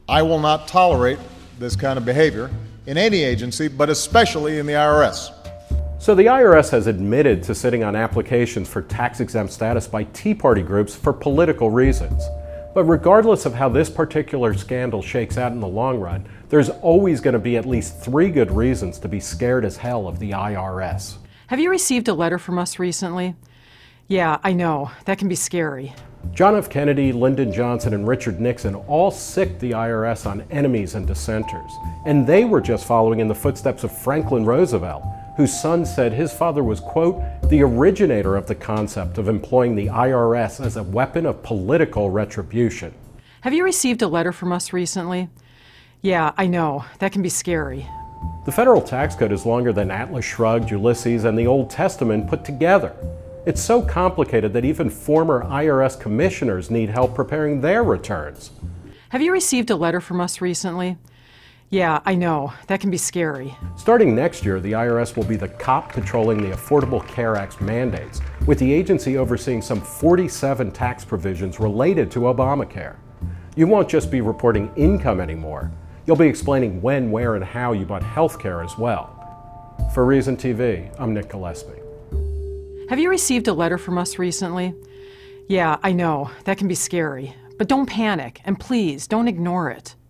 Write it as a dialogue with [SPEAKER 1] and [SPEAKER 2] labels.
[SPEAKER 1] I will not tolerate this kind of behavior in any agency, but especially in the IRS.
[SPEAKER 2] So the IRS has admitted to sitting on applications for tax-exempt status by Tea Party groups for political reasons. But regardless of how this particular scandal shakes out in the long run, there's always going to be at least 3 good reasons to be scared as hell of the IRS.
[SPEAKER 3] Have you received a letter from us recently? Yeah, I know. That can be scary.
[SPEAKER 2] John F. Kennedy, Lyndon Johnson, and Richard Nixon all sicked the IRS on enemies and dissenters. And they were just following in the footsteps of Franklin Roosevelt, whose son said his father was, quote, the originator of the concept of employing the IRS as a weapon of political retribution.
[SPEAKER 3] Have you received a letter from us recently? Yeah, I know. That can be scary.
[SPEAKER 2] The federal tax code is longer than Atlas Shrugged, Ulysses, and the Old Testament put together. It's so complicated that even former IRS commissioners need help preparing their returns.
[SPEAKER 3] Have you received a letter from us recently? Yeah, I know. That can be scary.
[SPEAKER 2] Starting next year, the IRS will be the cop patrolling the Affordable Care Act's mandates, with the agency overseeing some 47 tax provisions related to Obamacare. You won't just be reporting income anymore. You'll be explaining when, where, and how you bought health care as well. For Reason TV, I'm Nick Gillespie.
[SPEAKER 3] Have you received a letter from us recently? Yeah, I know. That can be scary. But don't panic, and please, don't ignore it.